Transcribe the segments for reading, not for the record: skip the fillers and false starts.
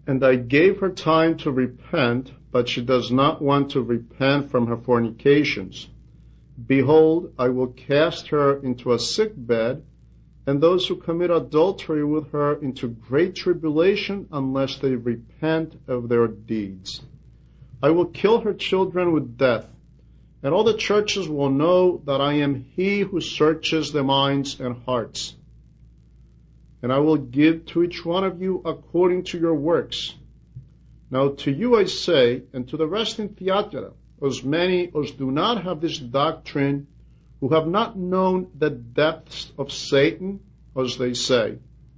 And I gave her time to repent, but she does not want to repent from her fornications. Behold, I will cast her into a sick bed, and those who commit adultery with her into great tribulation, unless they repent of their deeds. I will kill her children with death, and all the churches will know that I am he who searches the minds and hearts. And I will give to each one of you according to your works. Now to you I say, and to the rest in Thyatira, as many as do not have this doctrine, who have not known the depths of Satan, as they say.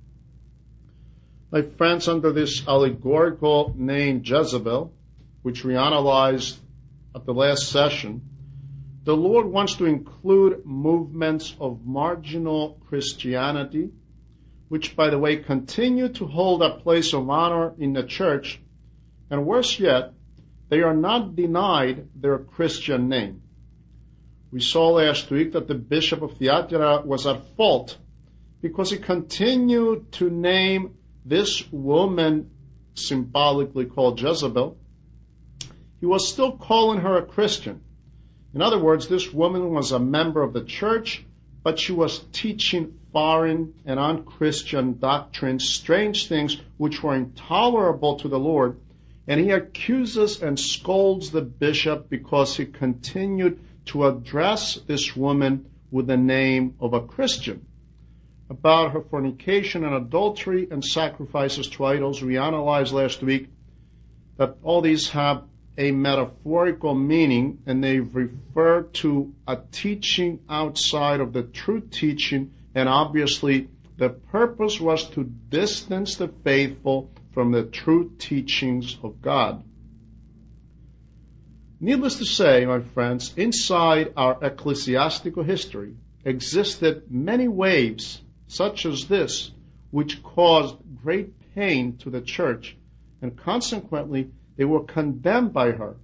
My friends, under this allegorical name Jezebel, which we analyzed at the last session, the Lord wants to include movements of marginal Christianity, which, by the way, continue to hold a place of honor in the church, and worse yet, they are not denied their Christian name. We saw last week that the bishop of Thyatira was at fault because he continued to name this woman, symbolically called Jezebel. He was still calling her a Christian. In other words, this woman was a member of the church, but she was teaching foreign and unchristian doctrines, strange things which were intolerable to the Lord. And he accuses and scolds the bishop because he continued to address this woman with the name of a Christian. About her fornication and adultery and sacrifices to idols, we analyzed last week that all these have a metaphorical meaning, and they refer to a teaching outside of the true teaching, and obviously the purpose was to distance the faithful from the true teachings of God. Needless to say, my friends, inside our ecclesiastical history existed many waves such as this, which caused great pain to the church, and consequently they were condemned by her.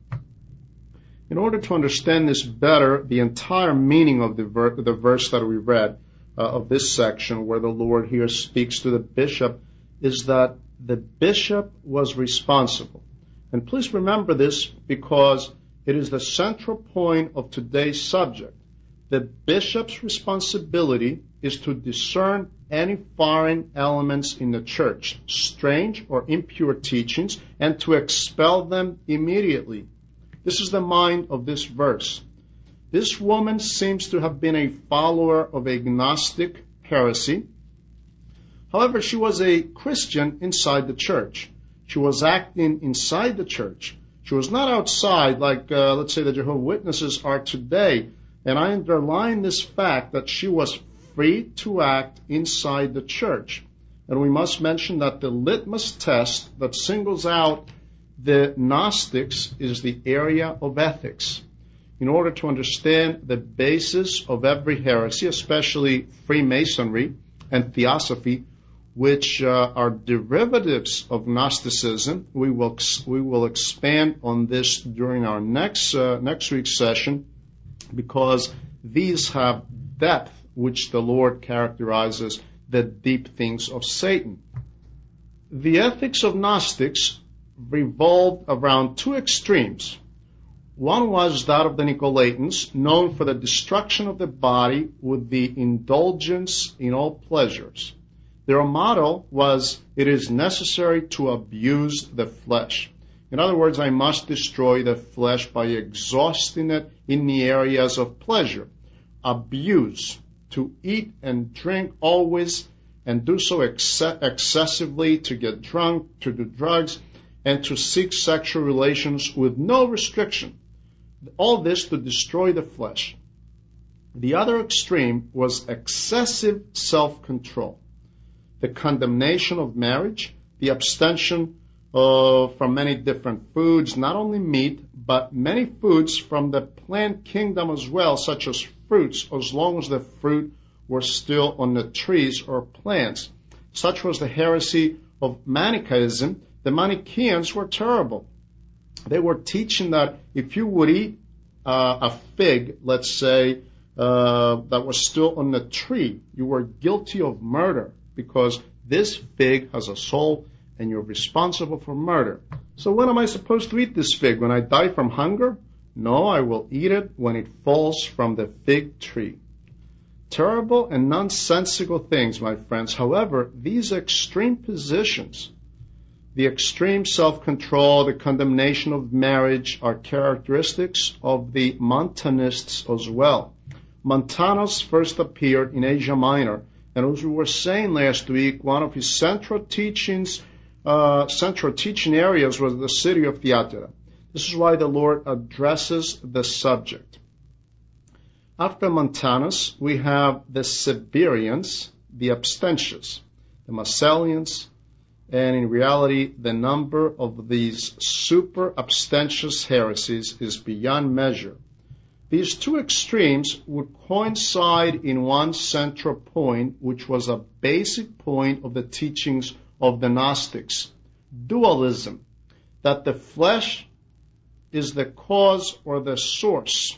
In order to understand this better, the entire meaning of the verse that we read of this section, where the Lord here speaks to the bishop, is that the bishop was responsible. And please remember this, because it is the central point of today's subject. The bishop's responsibility is to discern any foreign elements in the church, strange or impure teachings, and to expel them immediately. This is the mind of this verse. This woman seems to have been a follower of a Gnostic heresy. However, she was a Christian inside the church. She was acting inside the church. She was not outside like, let's say, the Jehovah's Witnesses are today. And I underline this fact that she was free to act inside the church. And we must mention that the litmus test that singles out the Gnostics is the area of ethics. In order to understand the basis of every heresy, especially Freemasonry and Theosophy, which are derivatives of Gnosticism, we will expand on this during our next week's session, because these have depth, which the Lord characterizes the deep things of Satan. The ethics of Gnostics revolved around two extremes. One was that of the Nicolaitans, known for the destruction of the body with the indulgence in all pleasures. Their motto was, it is necessary to abuse the flesh. In other words, I must destroy the flesh by exhausting it in the areas of pleasure. Abuse, to eat and drink always, and do so excessively, to get drunk, to do drugs, and to seek sexual relations with no restriction. All this to destroy the flesh. The other extreme was excessive self-control. The condemnation of marriage, the abstention from many different foods, not only meat, but many foods from the plant kingdom as well, such as fruits, as long as the fruit were still on the trees or plants. Such was the heresy of Manichaeism. The Manichaeans were terrible. They were teaching that if you would eat a fig, let's say, that was still on the tree, you were guilty of murder, because this fig has a soul and you're responsible for murder. So when am I supposed to eat this fig? When I die from hunger? No, I will eat it when it falls from the fig tree. Terrible and nonsensical things, my friends. However, these extreme positions, the extreme self-control, the condemnation of marriage, are characteristics of the Montanists as well. Montanus first appeared in Asia Minor, and as we were saying last week, one of his central teaching areas was the city of Thyatira. This is why the Lord addresses the subject. After Montanus, we have the Siberians, the Abstentious, the Massalians, and in reality, the number of these super abstentious heresies is beyond measure. These two extremes would coincide in one central point, which was a basic point of the teachings of the Gnostics, dualism, that the flesh is the cause or the source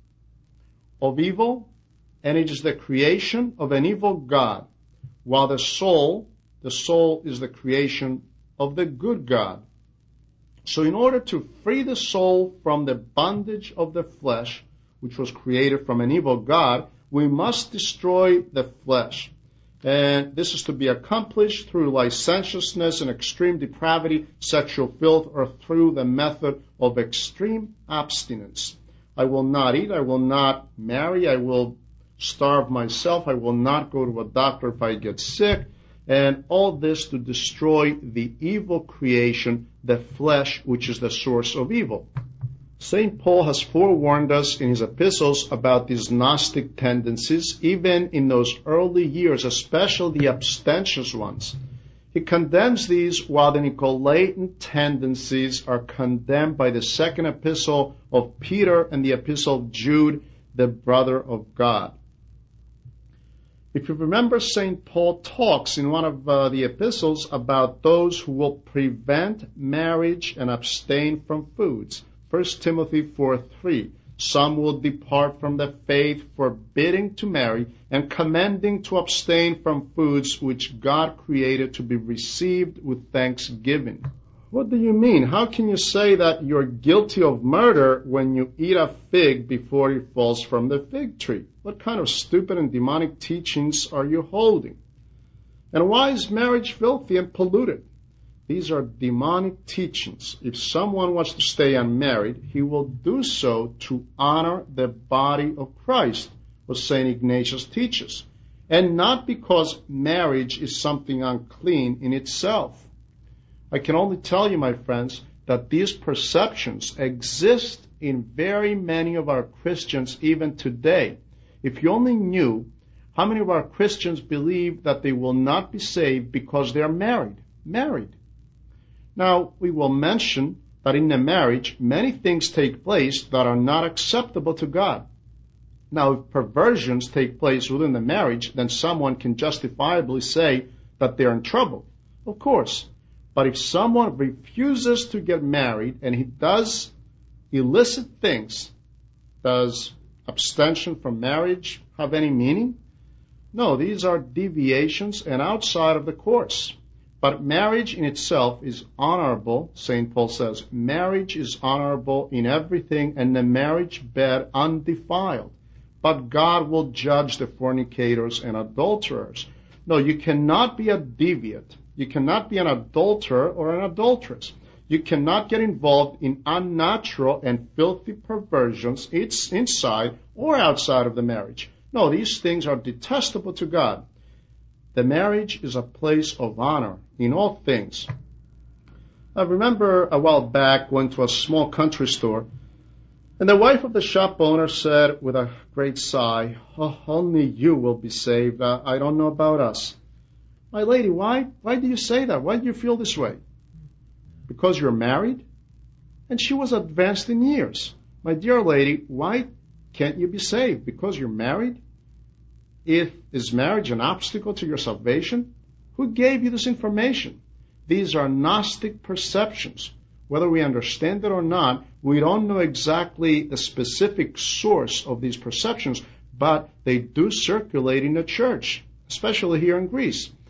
of evil, and it is the creation of an evil God, while the soul is the creation of the good God. So in order to free the soul from the bondage of the flesh, which was created from an evil God, we must destroy the flesh. And this is to be accomplished through licentiousness and extreme depravity, sexual filth, or through the method of extreme abstinence. I will not eat, I will not marry, I will starve myself, I will not go to a doctor if I get sick, and all this to destroy the evil creation, the flesh, which is the source of evil. St. Paul has forewarned us in his epistles about these Gnostic tendencies, even in those early years, especially the abstentious ones. He condemns these, while the Nicolaitan tendencies are condemned by the second epistle of Peter and the epistle of Jude, the brother of God. If you remember, St. Paul talks in one of the epistles about those who will prevent marriage and abstain from foods. 1 Timothy 4:3. Some will depart from the faith, forbidding to marry and commanding to abstain from foods which God created to be received with thanksgiving. What do you mean? How can you say that you're guilty of murder when you eat a fig before it falls from the fig tree? What kind of stupid and demonic teachings are you holding? And why is marriage filthy and polluted? These are demonic teachings. If someone wants to stay unmarried, he will do so to honor the body of Christ, as St. Ignatius teaches, and not because marriage is something unclean in itself. I can only tell you, my friends, that these perceptions exist in very many of our Christians even today. If you only knew how many of our Christians believe that they will not be saved because they are married. Now, we will mention that in a marriage, many things take place that are not acceptable to God. Now, if perversions take place within the marriage, then someone can justifiably say that they're in trouble. Of course. But if someone refuses to get married and he does illicit things, does abstention from marriage have any meaning? No, these are deviations and outside of the course. But marriage in itself is honorable. St. Paul says, marriage is honorable in everything, and the marriage bed undefiled. But God will judge the fornicators and adulterers. No, you cannot be a deviant. You cannot be an adulterer or an adulteress. You cannot get involved in unnatural and filthy perversions inside or outside of the marriage. No, these things are detestable to God. The marriage is a place of honor in all things. I remember a while back going to a small country store, and the wife of the shop owner said with a great sigh, "Oh, only you will be saved. I don't know about us." My lady, why do you say that? Why do you feel this way? Because you're married? And she was advanced in years. My dear lady, why can't you be saved? Because you're married? Is marriage an obstacle to your salvation? Who gave you this information? These are Gnostic perceptions. Whether we understand it or not, we don't know exactly the specific source of these perceptions, but they do circulate in the church, especially here in Greece.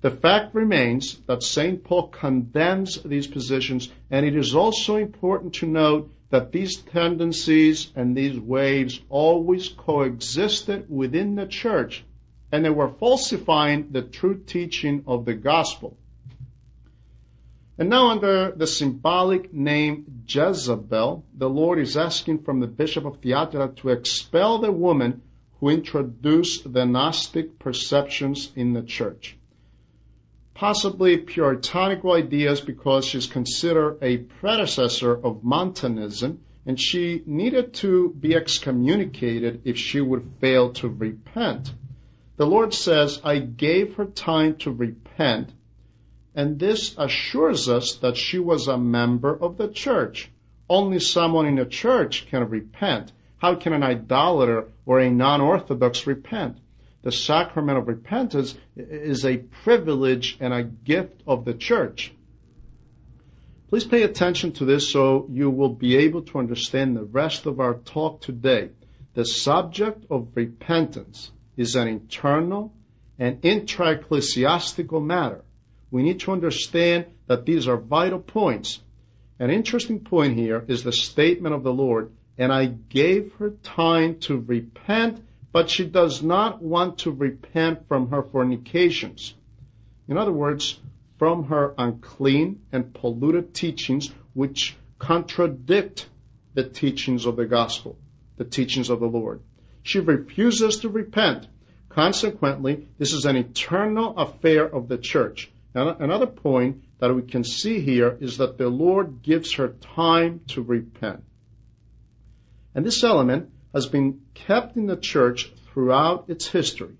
The fact remains that St. Paul condemns these positions, and it is also important to note that these tendencies and these waves always coexisted within the church, and they were falsifying the true teaching of the gospel. And now, under the symbolic name Jezebel, the Lord is asking from the Bishop of Thyatira to expel the woman who introduced the Gnostic perceptions in the church. Possibly puritanical ideas, because she's considered a predecessor of Montanism, and she needed to be excommunicated if she would fail to repent. The Lord says, I gave her time to repent, and this assures us that she was a member of the church. Only someone in the church can repent. How can an idolater or a non-Orthodox repent? The sacrament of repentance is a privilege and a gift of the church. Please pay attention to this so you will be able to understand the rest of our talk today. The subject of repentance is an internal and intra-ecclesiastical matter. We need to understand that these are vital points. An interesting point here is the statement of the Lord, and I gave her time to repent, but she does not want to repent from her fornications. In other words, from her unclean and polluted teachings, which contradict the teachings of the gospel, the teachings of the Lord. She refuses to repent. Consequently, this is an eternal affair of the church. Now, another point that we can see here is that the Lord gives her time to repent. And this element has been kept in the church throughout its history.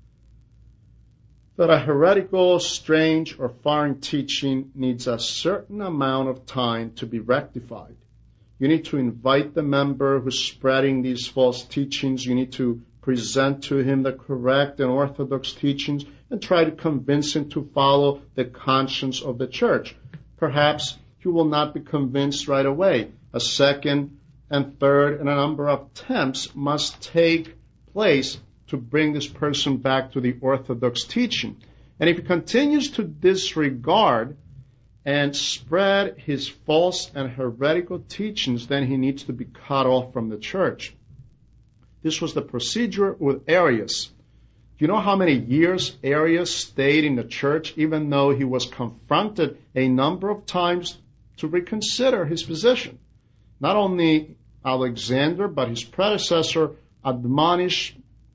That a heretical, strange, or foreign teaching needs a certain amount of time to be rectified. You need to invite the member who's spreading these false teachings. You need to present to him the correct and orthodox teachings and try to convince him to follow the conscience of the church. Perhaps he will not be convinced right away. A second and third and a number of attempts must take place to bring this person back to the orthodox teaching. And if he continues to disregard and spread his false and heretical teachings, then he needs to be cut off from the church. This was the procedure with Arius. Do you know how many years Arius stayed in the church, even though he was confronted a number of times to reconsider his position? Not only Alexander, but his predecessor admonished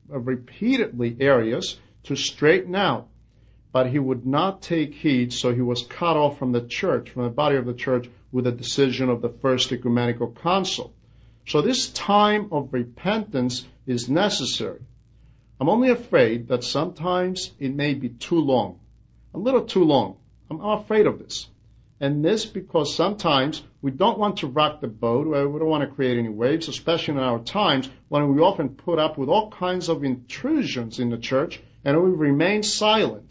repeatedly Arius to straighten out, but he would not take heed, so he was cut off from the church, from the body of the church, with a decision of the First Ecumenical Council. So this time of repentance is necessary. I'm only afraid that sometimes it may be too long, a little too long. I'm afraid of this. And this because sometimes we don't want to rock the boat, we don't want to create any waves, especially in our times when we often put up with all kinds of intrusions in the church and we remain silent.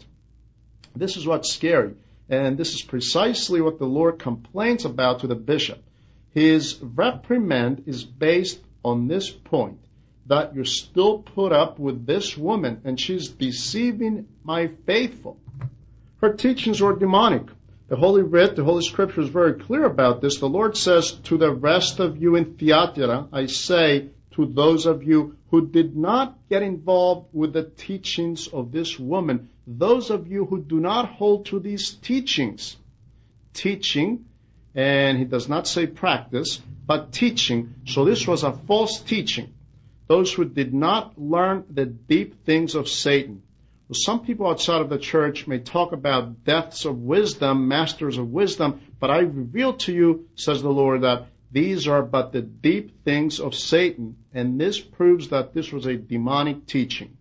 This is what's scary. And this is precisely what the Lord complains about to the bishop. His reprimand is based on this point, that you still put up with this woman and she's deceiving my faithful. Her teachings are demonic. The Holy Writ, the Holy Scripture is very clear about this. The Lord says, to the rest of you in Thyatira, I say, to those of you who did not get involved with the teachings of this woman, those of you who do not hold to these teachings. Teaching, and he does not say practice, but teaching. So this was a false teaching. Those who did not learn the deep things of Satan. Well, some people outside of the church may talk about depths of wisdom, masters of wisdom, but I reveal to you, says the Lord, that these are but the deep things of Satan, and this proves that this was a demonic teaching.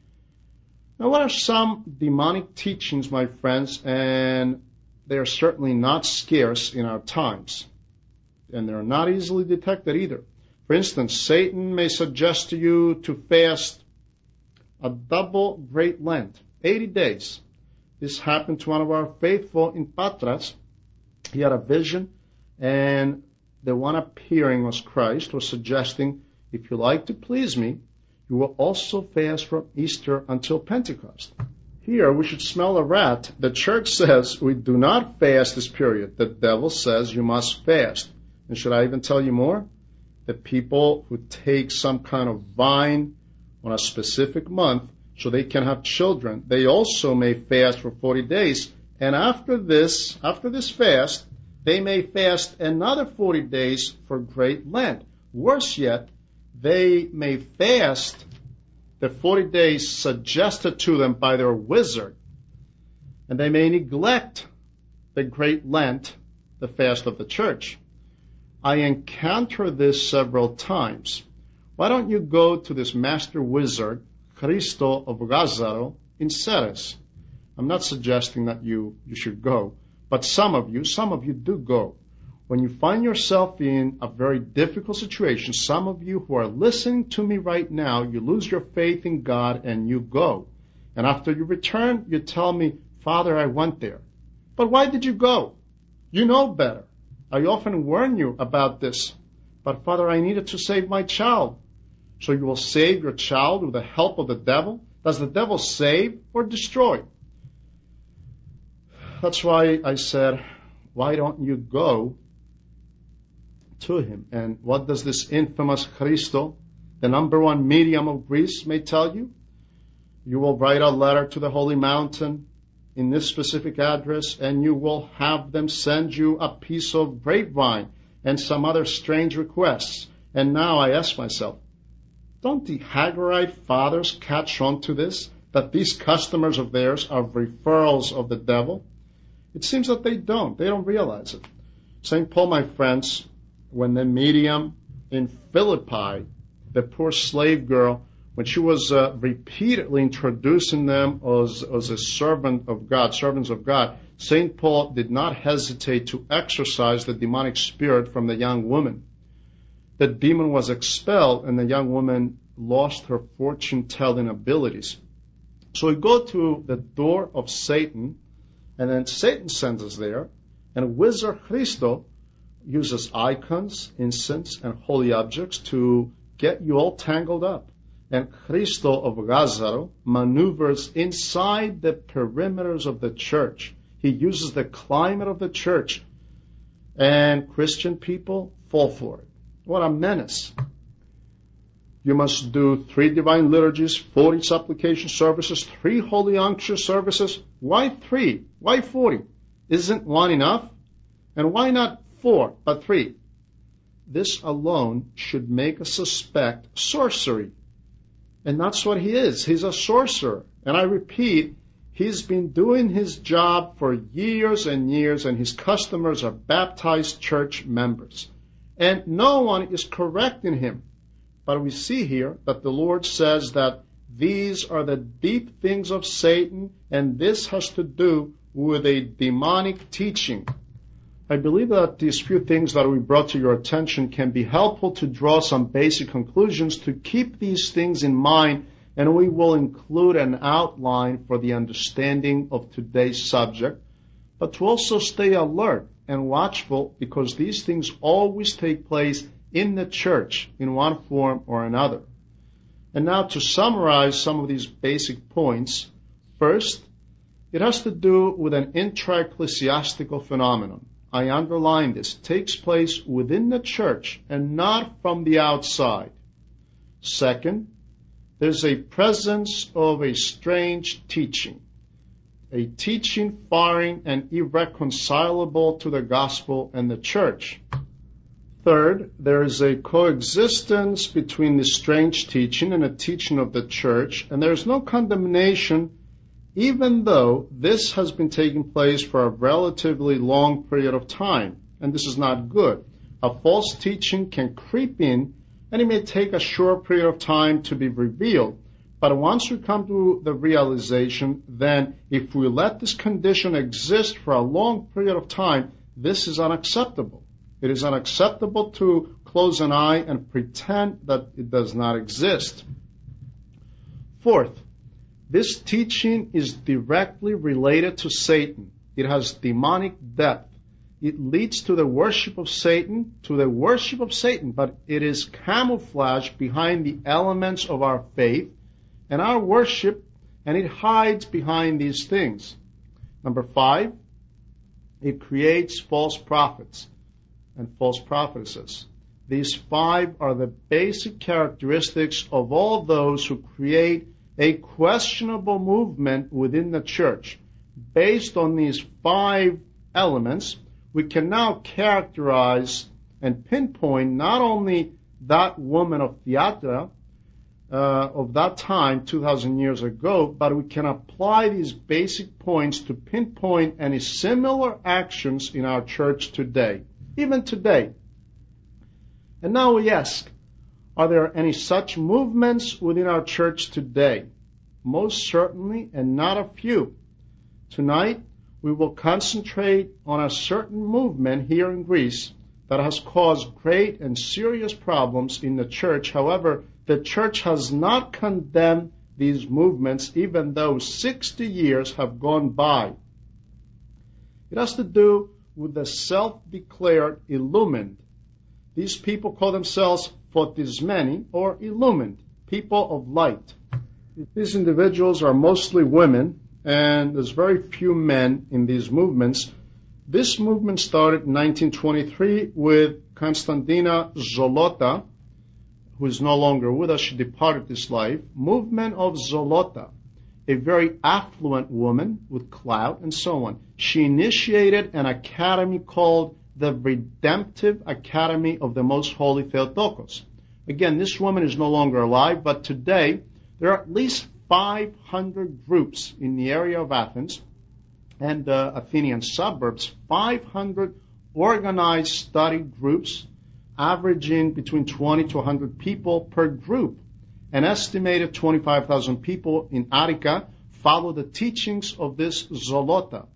Now, what are some demonic teachings, my friends? And they are certainly not scarce in our times, and they're not easily detected either. For instance, Satan may suggest to you to fast a double Great Lent, 80 days. This happened to one of our faithful in Patras. He had a vision, and the one appearing was Christ, was suggesting, if you like to please me, you will also fast from Easter until Pentecost. Here, we should smell a rat. The church says we do not fast this period. The devil says you must fast. And should I even tell you more? The people who take some kind of vine on a specific month so they can have children, they also may fast for 40 days. And after this fast, they may fast another 40 days for Great Lent. Worse yet, they may fast the 40 days suggested to them by their wizard, and they may neglect the Great Lent, the fast of the church. I encountered this several times. Why don't you go to this master wizard, Cristo of Gázaro, in Ceres? I'm not suggesting that you should go, but some of you do go. When you find yourself in a very difficult situation, some of you who are listening to me right now, you lose your faith in God and you go. And after you return, you tell me, Father, I went there. But why did you go? You know better. I often warn you about this. But Father, I needed to save my child. So you will save your child with the help of the devil? Does the devil save or destroy? That's why I said, why don't you go to him? And what does this infamous Cristo, the number one medium of Greece, may tell you? You will write a letter to the Holy Mountain in this specific address, and you will have them send you a piece of grapevine and some other strange requests. And now I ask myself, don't the Hagorite fathers catch on to this, that these customers of theirs are referrals of the devil? It seems that they don't. They don't realize it. St. Paul, my friends, when the medium in Philippi, the poor slave girl, when she was repeatedly introducing them as a servants of God, St. Paul did not hesitate to exorcise the demonic spirit from the young woman. The demon was expelled, and the young woman lost her fortune-telling abilities. So we go to the door of Satan, and then Satan sends us there, and Wizard Cristo uses icons, incense, and holy objects to get you all tangled up. And Cristo of Gázaro maneuvers inside the perimeters of the church. He uses the climate of the church, and Christian people fall for it. What a menace. You must do 3 divine liturgies, 40 supplication services, 3 holy unction services. Why 3? Why 40? Isn't 1 enough? And why not 4, but 3? This alone should make us suspect sorcery. And that's what he is. He's a sorcerer. And I repeat, he's been doing his job for years and years, and his customers are baptized church members. And no one is correcting him. But we see here that the Lord says that these are the deep things of Satan, and this has to do with a demonic teaching. I believe that these few things that we brought to your attention can be helpful to draw some basic conclusions, to keep these things in mind, and we will include an outline for the understanding of today's subject, but to also stay alert and watchful, because these things always take place in the church in one form or another. And now to summarize some of these basic points, first, it has to do with an intra-ecclesiastical phenomenon. I underline this, takes place within the church and not from the outside. Second, there's a presence of a strange teaching, a teaching foreign and irreconcilable to the gospel and the church. Third, there is a coexistence between the strange teaching and a teaching of the church, and there is no condemnation, even though this has been taking place for a relatively long period of time, and this is not good. A false teaching can creep in, and it may take a short period of time to be revealed. But once we come to the realization, then if we let this condition exist for a long period of time, this is unacceptable. It is unacceptable to close an eye and pretend that it does not exist. Fourth, this teaching is directly related to Satan. It has demonic depth. It leads to the worship of Satan, but it is camouflaged behind the elements of our faith, and our worship and it hides behind these things. Number 5, it creates false prophets and false prophetesses. These 5 are the basic characteristics of all those who create a questionable movement within the church. Based on these 5 elements, we can now characterize and pinpoint not only that woman of Thyatira of that time, 2,000 years ago, but we can apply these basic points to pinpoint any similar actions in our church today, even today. And now we ask, are there any such movements within our church today? Most certainly, and not a few. Tonight, we will concentrate on a certain movement here in Greece that has caused great and serious problems in the church. However, the church has not condemned these movements, even though 60 years have gone by. It has to do with the self-declared illumined. These people call themselves photismeni, or illumined, people of light. These individuals are mostly women, and there's very few men in these movements. This movement started in 1923 with Constantina Zolota, who is no longer with us. She departed this life. Movement of Zolota, a very affluent woman with clout and so on. She initiated an academy called the Redemptive Academy of the Most Holy Theotokos. Again, this woman is no longer alive, but today there are at least 500 groups in the area of Athens and the Athenian suburbs, 500 organized study groups, averaging between 20 to 100 people per group. An estimated 25,000 people in Attica follow the teachings of this Zolota.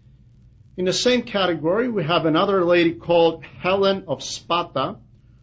In the same category, we have another lady called Helen of Sparta,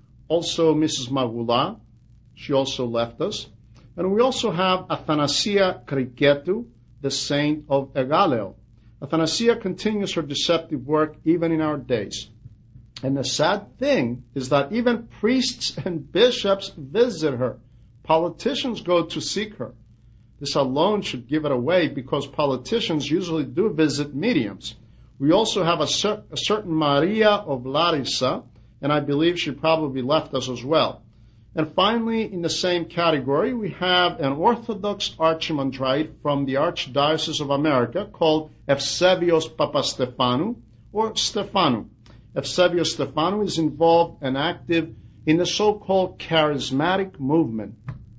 also Mrs. Magula. She also left us. And we also have Athanasia Kriketou, the saint of Egaleo. Athanasia continues her deceptive work even in our days. And the sad thing is that even priests and bishops visit her. Politicians go to seek her. This alone should give it away, because politicians usually do visit mediums. We also have a certain Maria of Larissa, and I believe she probably left us as well. And finally, in the same category, we have an Orthodox archimandrite from the Archdiocese of America called Evsebios Papastefanou, or Stephanou. Evsebios Stephanou is involved and active in the so-called charismatic movement.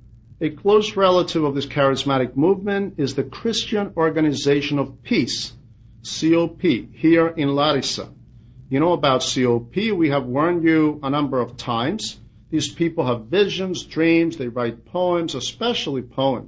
A close relative of this charismatic movement is the Christian Organization of Peace, COP, here in Larissa. You know about COP. We have warned you a number of times. These people have visions, dreams, they write poems, especially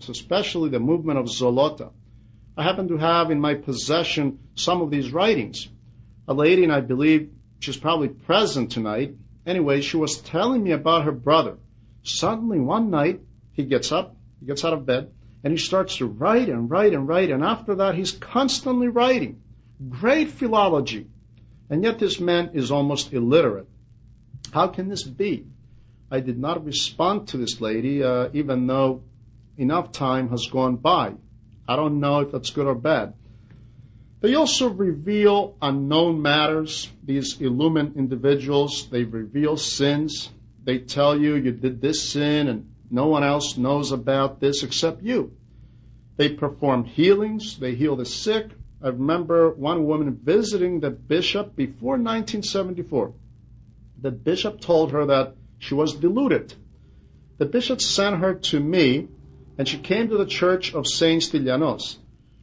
the movement of Zolota. I happen to have in my possession some of these writings. A lady, and I believe she's probably present tonight. Anyway, she was telling me about her brother. Suddenly one night, he gets out of bed, and he starts to write and write and write, and after that he's constantly writing. Great philology. And yet this man is almost illiterate. How can this be? I did not respond to this lady, even though enough time has gone by. I don't know if that's good or bad. They also reveal unknown matters. These illumined individuals, they reveal sins. They tell you you did this sin and no one else knows about this except you. They perform healings. They heal the sick. I remember one woman visiting the bishop before 1974. The bishop told her that she was deluded. The bishop sent her to me, and she came to the church of Saint Stylianos.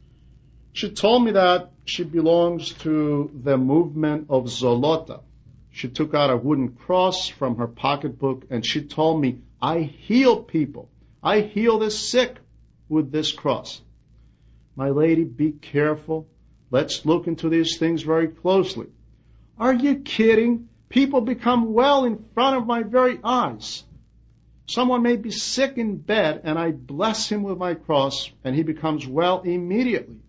She told me that she belongs to the movement of Zolota. She took out a wooden cross from her pocketbook, and she told me, I heal people. I heal the sick with this cross. My lady, be careful. Let's look into these things very closely. Are you kidding? People become well in front of my very eyes. Someone may be sick in bed, and I bless him with my cross, and he becomes well immediately.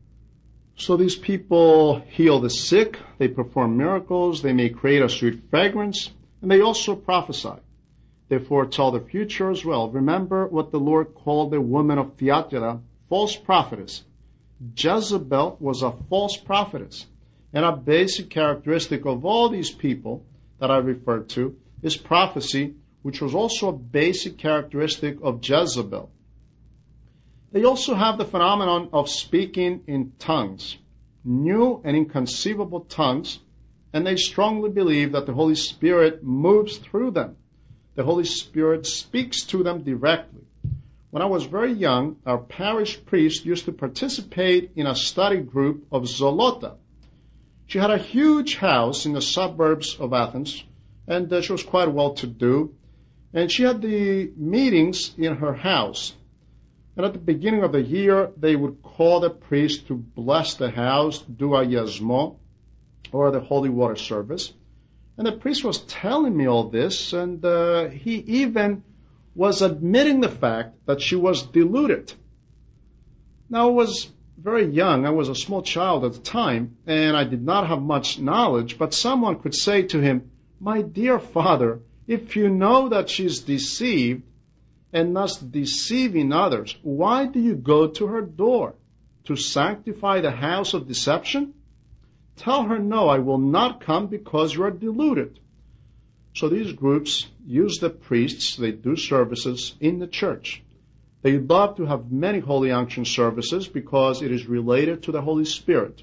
So these people heal the sick, they perform miracles, they may create a sweet fragrance, and they also prophesy. They foretell the future as well. Remember what the Lord called the woman of Thyatira false prophetess. Jezebel was a false prophetess. And a basic characteristic of all these people that I referred to is prophecy, which was also a basic characteristic of Jezebel. They also have the phenomenon of speaking in tongues, new and inconceivable tongues, and they strongly believe that the Holy Spirit moves through them. The Holy Spirit speaks to them directly. When I was very young, our parish priest used to participate in a study group of Zolota. She had a huge house in the suburbs of Athens, and she was quite well-to-do, and she had the meetings in her house. And at the beginning of the year, they would call the priest to bless the house, do a yesmo, or the holy water service. And the priest was telling me all this, and he even was admitting the fact that she was deluded. Now, I was very young. I was a small child at the time, and I did not have much knowledge, but someone could say to him, "My dear father, if you know that she's deceived and thus deceiving others, why do you go to her door? To sanctify the house of deception? Tell her, no, I will not come because you are deluded." So these groups use the priests, they do services in the church. They love to have many Holy Unction services because it is related to the Holy Spirit.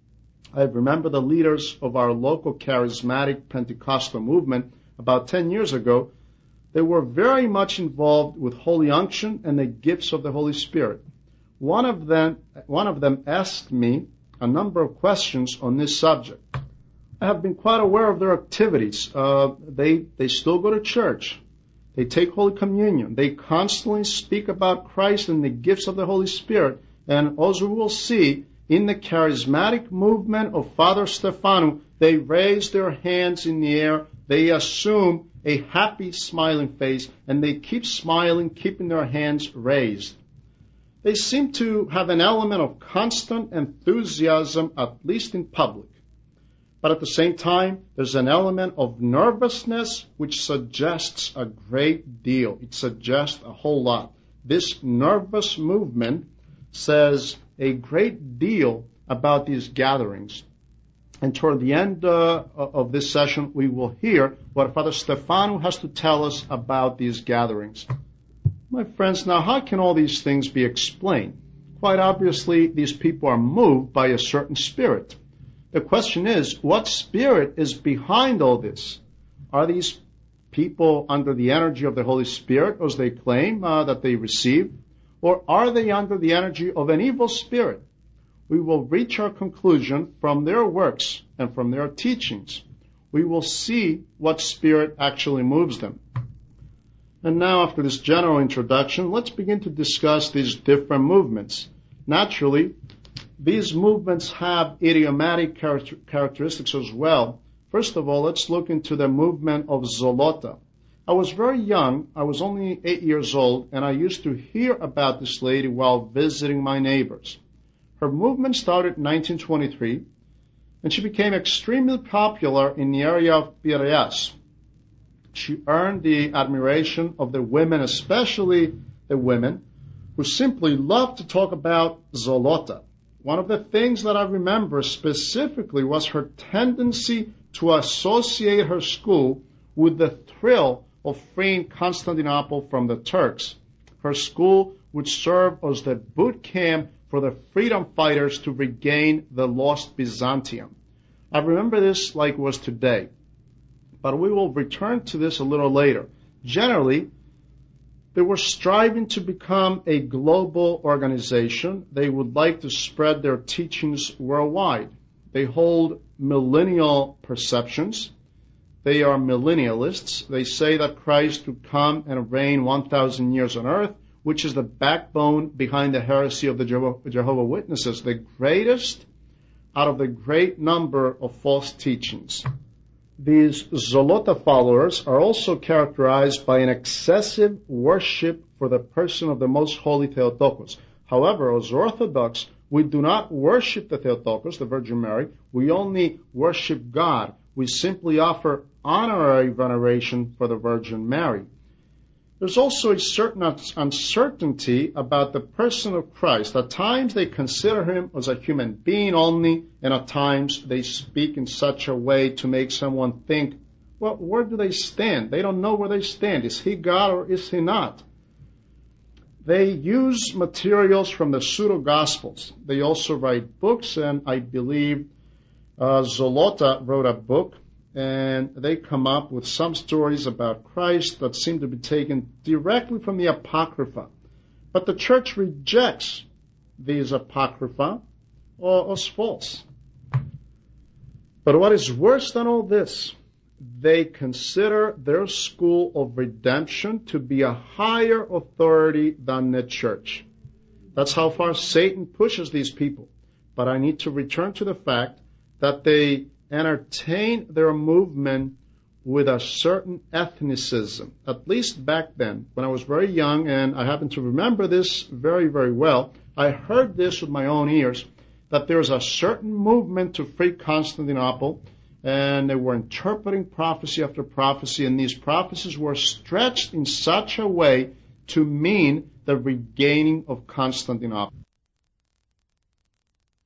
I remember the leaders of our local charismatic Pentecostal movement about 10 years ago. They were very much involved with Holy Unction and the gifts of the Holy Spirit. One of them asked me a number of questions on this subject. I have been quite aware of their activities. They still go to church. They take Holy Communion. They constantly speak about Christ and the gifts of the Holy Spirit. And as we will see, in the charismatic movement of Father Stefano, they raise their hands in the air. They assume a happy, smiling face, and they keep smiling, keeping their hands raised. They seem to have an element of constant enthusiasm, at least in public. But at the same time, there's an element of nervousness which suggests a great deal. It suggests a whole lot. This nervous movement says a great deal about these gatherings. And toward the end of this session, we will hear what Father Stefano has to tell us about these gatherings. My friends, now how can all these things be explained? Quite obviously, these people are moved by a certain spirit. The question is, what spirit is behind all this? Are these people under the energy of the Holy Spirit, as they claim that they receive? Or are they under the energy of an evil spirit? We will reach our conclusion from their works and from their teachings. We will see what spirit actually moves them. And now, after this general introduction, let's begin to discuss these different movements. Naturally, these movements have idiomatic characteristics as well. First of all, let's look into the movement of Zolota. I was very young. I was only 8 years old, and I used to hear about this lady while visiting my neighbors. Her movement started in 1923, and she became extremely popular in the area of Piraeus. She earned the admiration of the women, especially the women, who simply loved to talk about Zolota. One of the things that I remember specifically was her tendency to associate her school with the thrill of freeing Constantinople from the Turks. Her school would serve as the boot camp for the freedom fighters to regain the lost Byzantium. I remember this like it was today, but we will return to this a little later. Generally, they were striving to become a global organization. They would like to spread their teachings worldwide. They hold millennial perceptions. They are millennialists. They say that Christ would come and reign 1,000 years on earth, which is the backbone behind the heresy of the Jehovah's Witnesses, the greatest out of the great number of false teachings. These Zolota followers are also characterized by an excessive worship for the person of the Most Holy Theotokos. However, as Orthodox, we do not worship the Theotokos, the Virgin Mary. We only worship God. We simply offer honorary veneration for the Virgin Mary. There's also a certain uncertainty about the person of Christ. At times they consider him as a human being only, and at times they speak in such a way to make someone think, well, where do they stand? They don't know where they stand. Is he God or is he not? They use materials from the pseudo-gospels. They also write books, and I believe Zolota wrote a book, and they come up with some stories about Christ that seem to be taken directly from the Apocrypha. But the church rejects these Apocrypha as false. But what is worse than all this, they consider their school of redemption to be a higher authority than the church. That's how far Satan pushes these people. But I need to return to the fact that they entertain their movement with a certain ethnicism, at least back then. When I was very young, and I happen to remember this very, very well, I heard this with my own ears, that there was a certain movement to free Constantinople, and they were interpreting prophecy after prophecy, and these prophecies were stretched in such a way to mean the regaining of Constantinople.